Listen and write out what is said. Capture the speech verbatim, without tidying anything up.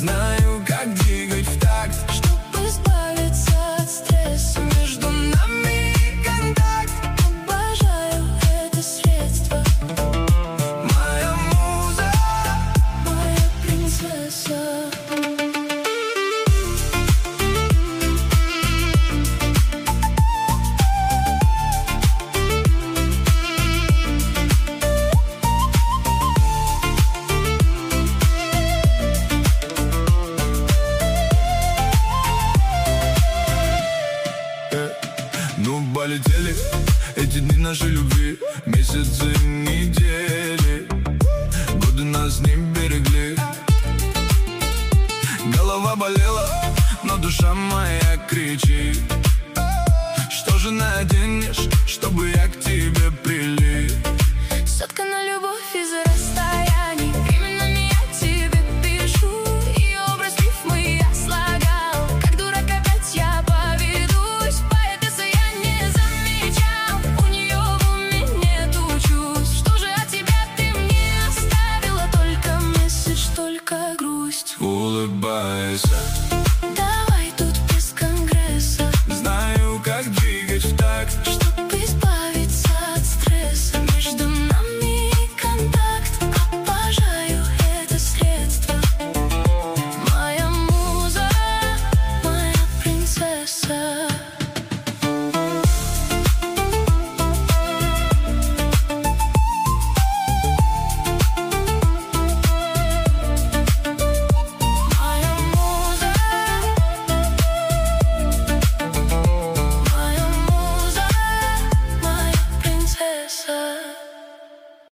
знаю, как двигать в такт, чтобы избавиться от стресса. Между нами контакт. Обожаю это средство. Моя муза, моя принцесса. ну полетели эти дни нашей любви, месяцы, недели, годы нас не берегли. Голова болела, но душа моя кричит: что же наденешь, чтобы я к тебе прилип? Соткана любовь из расстояний, временами я тебе пишу, и образ рифмы я слагал. Как дурак опять я поведусь, поэтесса я не замечал. У нее в уме нету чувств. Что же от тебя ты мне оставила? Только месседж, только грусть. Улыбайся.